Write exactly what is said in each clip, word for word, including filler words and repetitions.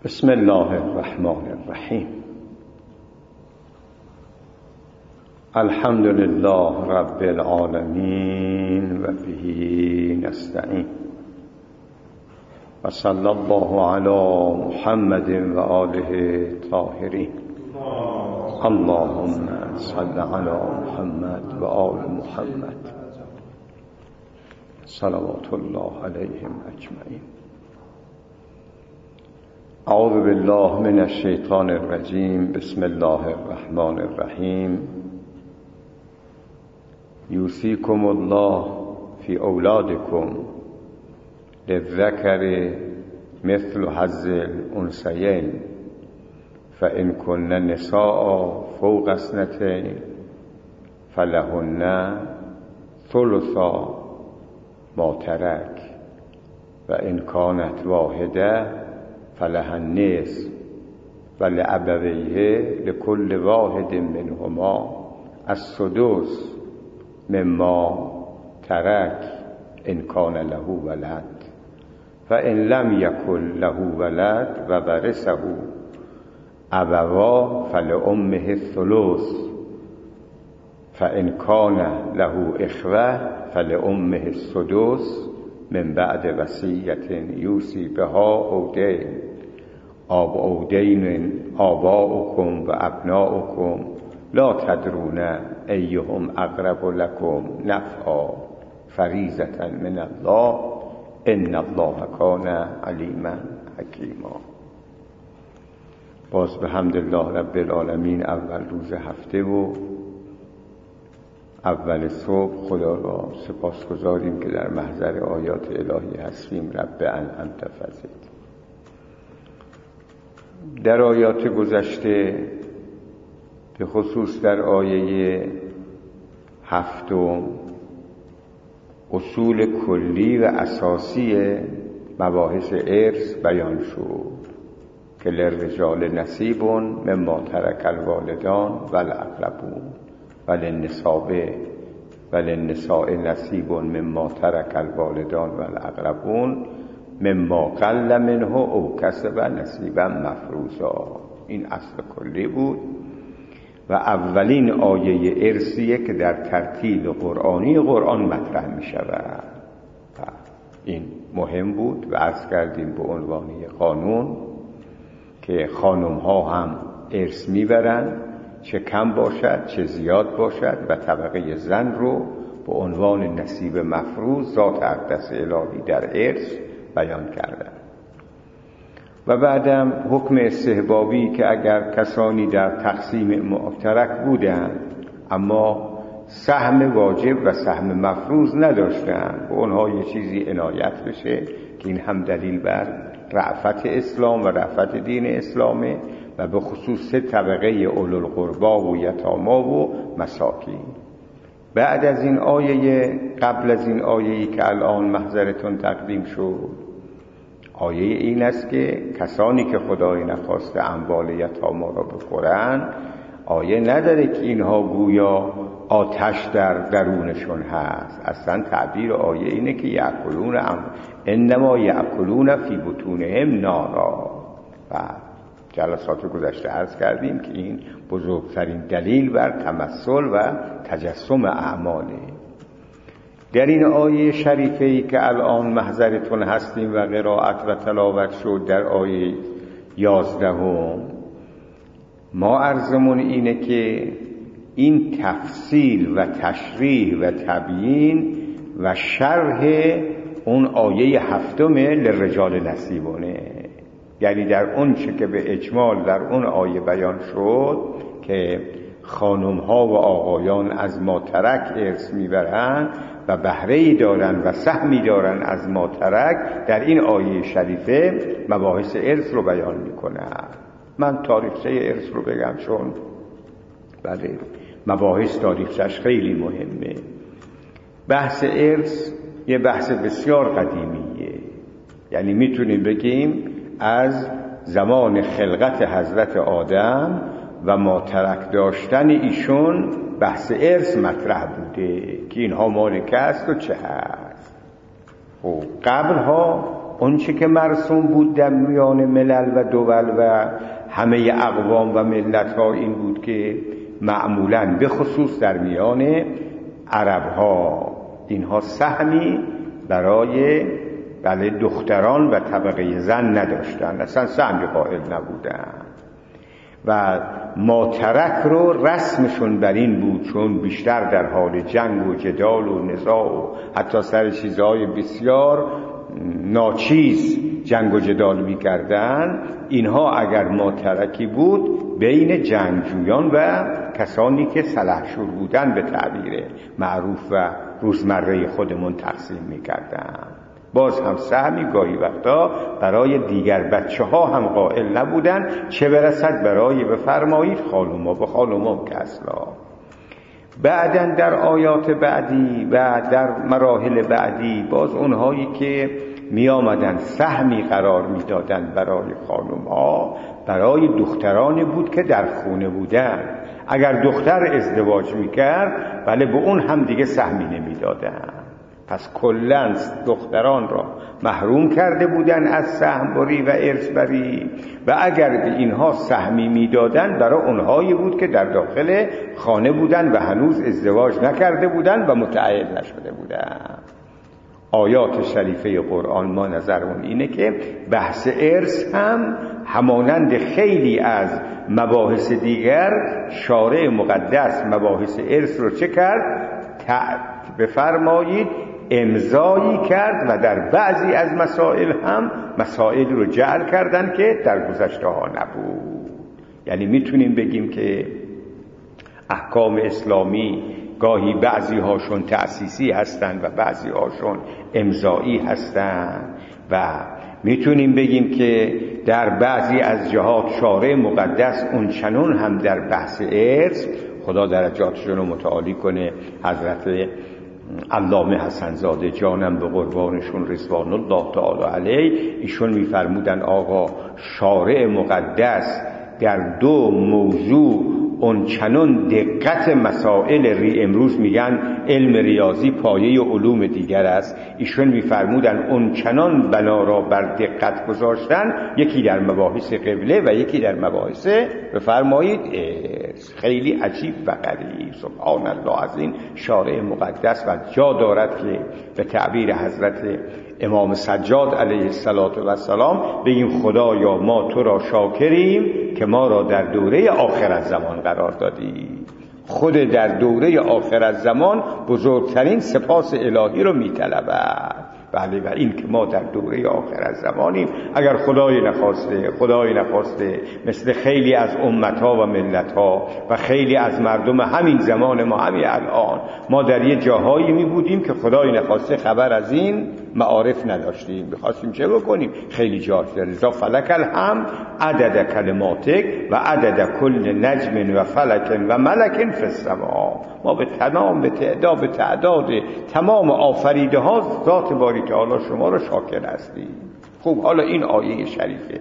بسم الله الرحمن الرحیم. الحمد لله رب العالمین و به نستعین و صلی الله علی محمد و آله طاهرین. اللهم صل علی محمد و آل محمد صلوات الله علیهم اجمعین. اعوذ بالله من الشیطان الرجیم. بسم الله الرحمن الرحیم. یوصیکم الله فی اولادکم للذکر مثل حظ الانثیین فإن کن نساء فوق اثنتین فلهن ثلث ما ترک و ان کانت واحده فلها النصف ولأبویه لكل واحد منهما السدس مما ترک ان کان له ولد فإن لم يكن له ولد و ورثه ابواه فلأمه الثلث فإن کان له اخوة فلأمه السدس من بعد وصیت یوصی بها او دین آب او دین آباؤکم و ابناؤکم لا تدرون ایهم اقرب لکم نفعا فریضة من الله ان الله کان علیما حکیما. باز به حمدالله رب العالمین اول روز هفته و اول صبح خدا را سپاس گذاریم که در محضر آیات الهی هستیم. رب انعمت فزد. در آیات گذشته به خصوص در آیه هفتم اصول کلی و اساسی مباحث ارث بیان شد که للرجال نصیب مما ترک الوالدان والاقربون وللنساء وللنساء نصیب مما ترک الوالدان والاقربون مما قل منه او کسب نصیبا مفروضا. این اصل کلی بود و اولین آیه ارثیه که در ترتیب قرآنی قرآن مطرح می شود. این مهم بود و عرض کردیم به عنوان قانون که خانم ها هم ارث می برن، چه کم باشد چه زیاد باشد، و طبقه زن رو به عنوان نصیب مفروض ذات اقدس الهی در ارث بیان کردن. و بعدم حکم استحبابی که اگر کسانی در تقسیم مشترک بودند اما سهم واجب و سهم مفروض نداشتند به اونها یه چیزی عنایت بشه که این هم دلیل بر رأفت اسلام و رأفت دین اسلامه و به خصوص طبقه اولوالقربا و یتاما و مساکین. بعد از این آیه، قبل از این آیه‌ای که الان محضرتون تقدیم شد، آیه این است که کسانی که خدای نخواسته اموال یتاما را بخورن، آیه نداره که اینها گویا آتش در درونشون هست. اصلا تعبیر آیه اینه که یأکلون انما یأکلون فی بطونهم نارا. و جلسات گذشته عرض کردیم که این بزرگترین دلیل بر تمثل و تجسم اعماله. در این آیه شریفه‌ای که الان محضرتون هستیم و قرائت و تلاوت شد در آیه یازدهم، ما عرضمون اینه که این تفصیل و تشریح و تبیین و شرح اون آیه هفتم للرجال نصیبونه، یعنی در اون چه که به اجمال در اون آیه بیان شد که خانم ها و آقایان از ما ترک ارث میبرن و بهره‌ای دارن و سهمی دارن از ما ترک، در این آیه شریفه مباحث ارث رو بیان میکنه. من تاریخچه ارث رو بگم چون بله مباحث تاریخچه‌اش خیلی مهمه. بحث ارث یه بحث بسیار قدیمیه، یعنی میتونیم بگیم از زمان خلقت حضرت آدم و ما ترک داشتن ایشون بحث ارث مطرح بوده که اینها مال که است و چه هست. و قبلها اون چه که مرسوم بود در میان ملل و دول و همه اقوام و ملت ها این بود که معمولاً به خصوص در میان عرب ها اینها سهمی برای بله دختران و طبقه زن نداشتن، اصلا سهمی قائل نبودن و ماترک رو رسمشون بر این بود، چون بیشتر در حال جنگ و جدال و نزاع و حتی سر چیزهای بسیار ناچیز جنگ و جدال می‌کردن، اینها اگر ماترکی بود بین جنگجویان و کسانی که سلحشور بودن به تعبیر معروف و روزمره خودمون تقسیم می‌کردن. باز هم سهمی گاهی وقتا برای دیگر بچه ها هم قائل نبودن، چه برسد برای بفرمایید خالوما به خالوما که اصلا. بعدن در آیات بعدی و در مراحل بعدی باز اونهایی که می آمدن سهمی قرار می دادن برای خانومها، برای دخترانی بود که در خونه بودن. اگر دختر ازدواج می کرد بله به اون هم دیگه سهمی نمی دادن. پس کلاً دختران را محروم کرده بودن از سهم بری و ارث بری و اگر به اینها سهمی میدادن برای اونهایی بود که در داخل خانه بودن و هنوز ازدواج نکرده بودن و متعهد نشده بودن. آیات شریفه قرآن ما نظرمون اینه که بحث ارث هم همانند خیلی از مباحث دیگر شارع مقدس مباحث ارث رو چه کرد؟ بفرمایید امضایی کرد و در بعضی از مسائل هم مسائل رو جعل کردن که در گذشته ها نبود. یعنی میتونیم بگیم که احکام اسلامی گاهی بعضی هاشون تأسیسی هستند و بعضی هاشون امضایی هستند و میتونیم بگیم که در بعضی از جهات شارع مقدس اون چنون هم در بحث ارث، خدا درجاتشون رو متعالی کنه، حضرت علامه حسن زاده جانم به قربانشون رضوان الله تعالی علیه، ایشون میفرمودن آقا شارع مقدس در دو موضوع اون چنان دقت مسائل ری امروز میگن علم ریاضی پایه علوم دیگر است، ایشون میفرمودن اون چنان بنا را بر دقت گذاشتن، یکی در مباحث قبله و یکی در مباحث بفرمایید خیلی عجیب و غریب. سبحان الله از این شارع مقدس و جا دارد که به تعبیر حضرت امام سجاد علیه السلام بگیم خدایا ما تو را شاکریم که ما را در دوره آخر از زمان قرار دادی. خود در دوره آخر از زمان بزرگترین سپاس الهی رو میطلبد. بله و این که ما در دوره آخر از زمانیم، اگر خدای نخواسته خدای نخواسته مثل خیلی از امتها و ملتها و خیلی از مردم همین زمان ما همین الان ما در یه جاهایی می بودیم که خدای نخواسته خبر از این معارف نداشتیم، بخواستیم چه بکنیم؟ خیلی جاش داره. لذا فلک الحمد عدد کلماتک و عدد کل نجم و فلک و ملک فی السما. ما به تمام به تعداد به تعداد تمام آفریده ها ذات باری تعالی شما را شاکر هستیم. خوب، حالا این آیه شریفه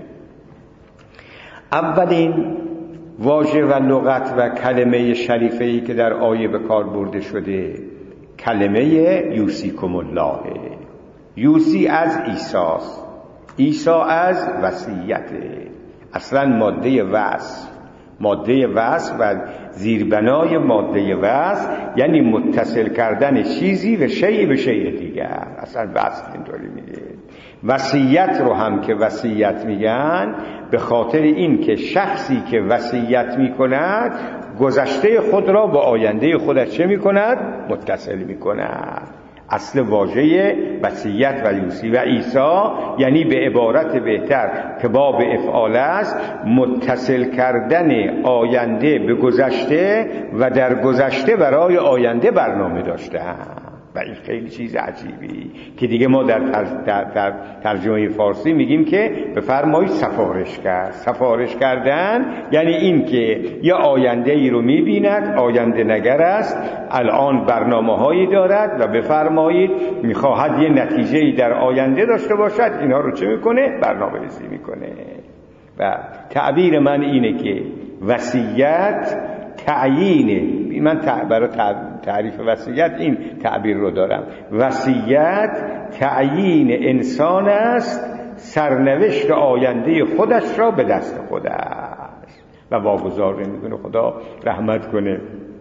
اولین واژه و لغت و کلمه شریفه‌ای که در آیه به کار برده شده کلمه یوصیکم الله. یوصی از عیساست، عیسی از وصیته. اصلا ماده وصف، ماده وصف و زیربنای ماده وصف یعنی متصل کردن چیزی و شیء به شیء دیگر. اصلا وصف اینطوری میگه. وصیت رو هم که وصیت میگن به خاطر این که شخصی که وصیت میکند گذشته خود را با آینده خودش چه میکند؟ متصل میکند. اصل واژه وصیت و یوصی و عیسی یعنی به عبارت بهتر که باب افعال است، متصل کردن آینده به گذشته و در گذشته برای آینده برنامه داشتن. و این خیلی چیز عجیبی که دیگه ما در, در, در ترجمه فارسی میگیم که بفرمایید سفارش کرد. سفارش کردن یعنی این که یه آینده ای رو میبیند، آینده نگر است، الان برنامه هایی دارد و بفرمایید میخواهد یه نتیجه ای در آینده داشته باشد، اینها رو چه میکنه؟ برنامه ریزی میکنه. و تعبیر من اینه که وصیت تعیینه. من برای تعریف وصیت این تعبیر رو دارم. وصیت تعیین انسان است سرنوشت آینده خودش را به دست خودش و واگذار نمی‌کنه. خدا رحمت کنه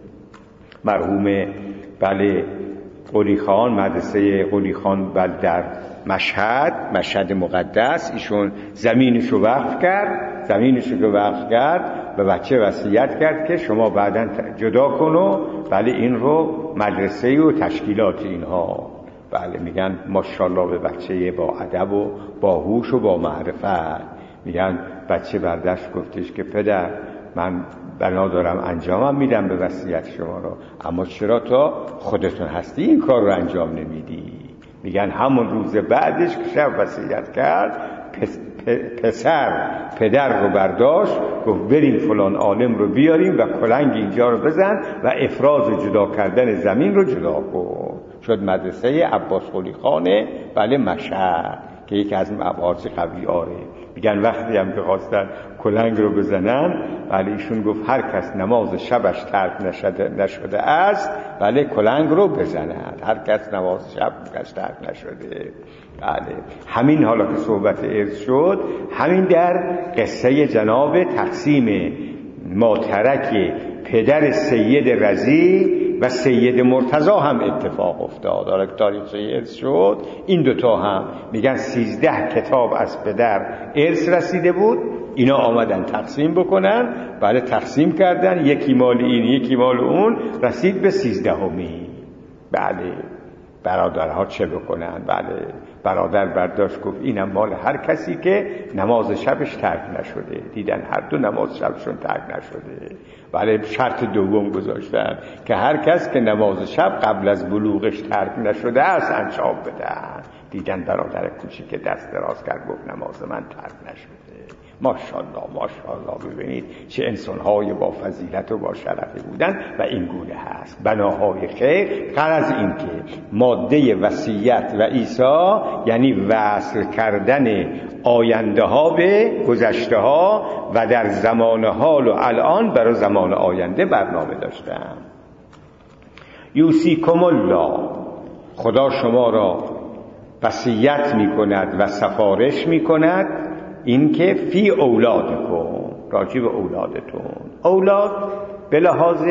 مرحوم بله قلی خان، مدرسه قلی خان بل در مشهد، مشهد مقدس، ایشون زمینشو وقف کرد. زمینشو که وقف کرد به بچه وصیت کرد که شما بعداً جدا کن و بله این رو مدرسه و تشکیلات اینها. بله میگن ماشاءالله به بچه با ادب و با هوش و با معرفت. میگن بچه برداشت گفتش که پدر من بنا دارم انجامم میدم به وصیت شما رو، اما چرا تا خودتون هستی این کار رو انجام نمیدی؟ میگن همون روز بعدش که شب وصیت کرد پس پسر پدر رو برداشت گفت بریم فلان عالم رو بیاریم و کلنگ اینجا رو بزن و افراز جدا کردن زمین رو جدا کن. شد مدرسه عباس قلی خانه بله مشهد که یکی از مباحث قوی آره. میگن وقتی هم که خواستن کلنگ رو بزنن بله ایشون گفت هر کس نماز شبش ترک نشده, نشده است بله کلنگ رو بزند. هر کس نماز شبش ترک نشده. بله همین حالا که صحبت ارث شد، همین در قصه جناب تقسیم ماترک پدر سید رضی و سید مرتضی هم اتفاق افتاد. حالا که تاریخ ارث شد این دوتا هم میگن سیزده کتاب از پدر ارث رسیده بود، اینا آمدن تقسیم بکنن. بله تقسیم کردن، یکی مال این یکی مال اون، رسید به سیزدهمی. بله برادرها چه بکنن؟ بله برادر برداشت گفت اینم مال هر کسی که نماز شبش ترک نشده. دیدن هر دو نماز شبشون ترک نشده. بله شرط دوم گذاشتن که هر کس که نماز شب قبل از بلوغش ترک نشده است انجام بدن. دیدن برادر کوچیک که دست دراز کرد گفت نماز من ترک نشده. ماشاءالله ماشاءالله. ببینید چه انسان‌های با فضیلت و با شرفی بودن و این گونه هست بناهای خیر. غرض این که ماده وصیت و عیسی یعنی وصل کردن آینده ها به گذشته ها و در زمان حال و الان برای زمان آینده برنامه داشتن. یوصیکم الله، خدا شما را وصیت می کند و سفارش می کند این که فی اولادکم، راجع به اولادتون. اولاد به لحاظ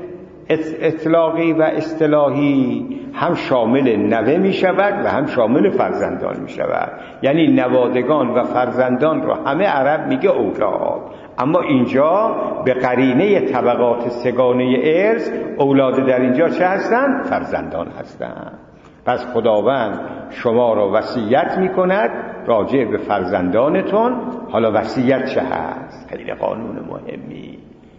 اطلاقی و اصطلاحی هم شامل نوه می شود و هم شامل فرزندان می شود. یعنی نوادگان و فرزندان را همه عرب میگه اولاد، اما اینجا به قرینه طبقات سگانه ارث اولاد در اینجا چه هستند؟ فرزندان هستند. پس خداوند شما را وصیت می کند راجع به فرزندانتون. حالا وصیت چه هست؟ خیلی قانون مهمی.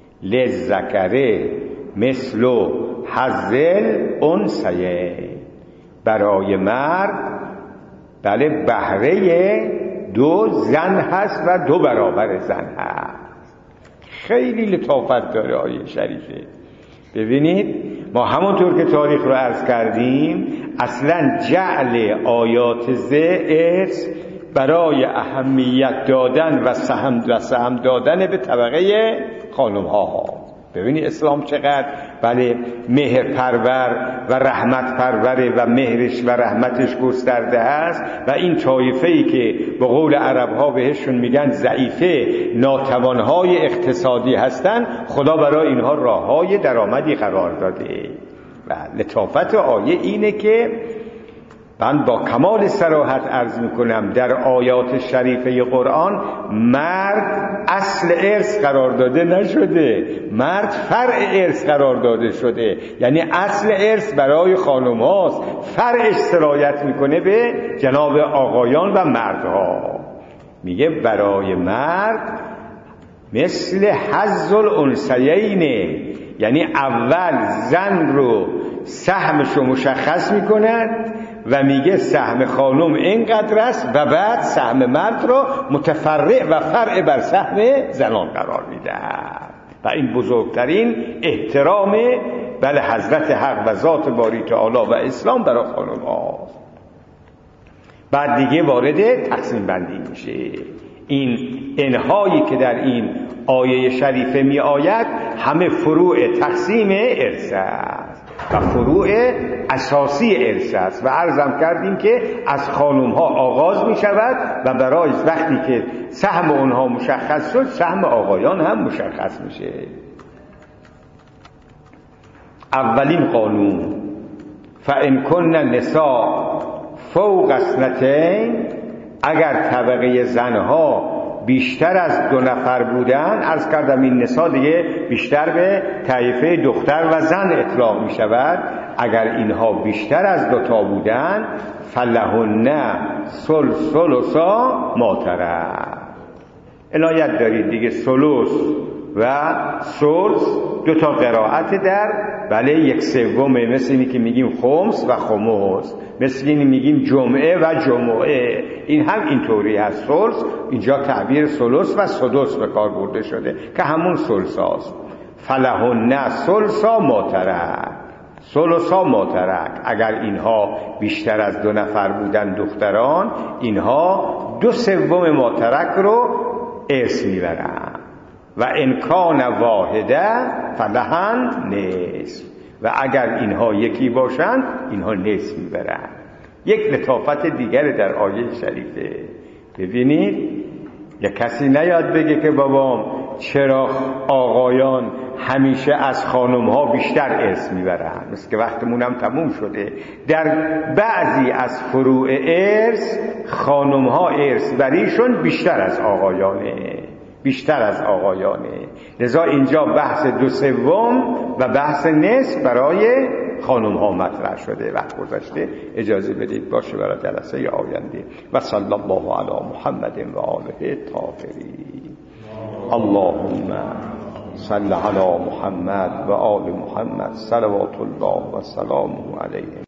للذکر مثل حظ الانثیین، برای مرد بله بهره دو زن هست و دو برابر زن هست. خیلی لطافت داره آیه شریفه. ببینید ما همونطور که تاریخ رو عرض کردیم اصلا جعل آیات ارث برای اهمیت دادن و سهم و سهم دادن به طبقه خانم ها. ببینید اسلام چقدر بله مهر پرور و رحمت پروره و مهرش و رحمتش گسترده است و این طایفه‌ای که به قول عرب ها بهشون میگن ضعیفه ناتوانهای اقتصادی هستن، خدا برای اینها راههای درآمدی قرار داده. و لطافت آیه اینه که من با کمال صراحت عرض میکنم در آیات شریفه قرآن مرد اصل ارث قرار داده نشده، مرد فرع ارث قرار داده شده. یعنی اصل ارث برای خانم هاست، فرعش سرایت میکنه به جناب آقایان و مردها. میگه برای مرد مثل حظ الانثیین، یعنی اول زن رو سهمش رو مشخص میکند و میگه سهم خانم اینقدر است و بعد سهم مرد رو متفرع و فرع بر سهم زنان قرار میده. و این بزرگترین احترام بله حضرت حق و ذات باری تعالی و اسلام برای خانم هاست. بعد دیگه وارد تقسیم بندی میشه. این انهایی که در این آیه شریفه می آید همه فروع تقسیم ارث است. و فروع اساسی ارث است. و عرضم کردیم که از خانم ها آغاز می شود و برای وقتی که سهم اونها مشخص شد سهم آقایان هم مشخص میشه. اولین قانون فإن کن نساء فوق اثنتین، اگر طبقه زنها بیشتر از دو نفر بودن، عرض کردم این نساء دیگه بیشتر به طایفه دختر و زن اطلاق می شود، اگر اینها بیشتر از دو تا بودن فلهن ثلثا ما ترک. عنایت دارید دیگه، ثلث و ثلث دو تا قرائت در بله یک سومه، مثل اینی که میگیم خمس و خمس، مثل اینی میگیم جمعه و جمعه، این هم اینطوری هست. ثلث اینجا تعبیر ثلث و سدس به کار برده شده که همون ثلثاست. فلهن ثلثا ما ترک، ثلثا ما ترک، اگر اینها بیشتر از دو نفر بودن دختران، اینها دو سوم ما ترک رو ارث میبرن. و امکان واحده فلهن نصف، و اگر اینها یکی باشند اینها نصف میبرن. یک لطافت دیگر در آیه شریفه. ببینید یک کسی نیاد بگه که بابام چرا آقایان همیشه از خانم ها بیشتر ارث میبرن، مثل که وقتمونم تموم شده. در بعضی از فروع ارث خانم ها ارث بریشون بیشتر از آقایانه، بیشتر از آقایانه. لذا اینجا بحث دو سوم و بحث نصف برای خانم ها مطرح شده. وقت گذشته، اجازه بدید باشه برای جلسه آینده. و صلی الله علی محمد و آله الطاهرین. اللهم صل علی محمد و آل محمد صلوات الله و سلامه علیه.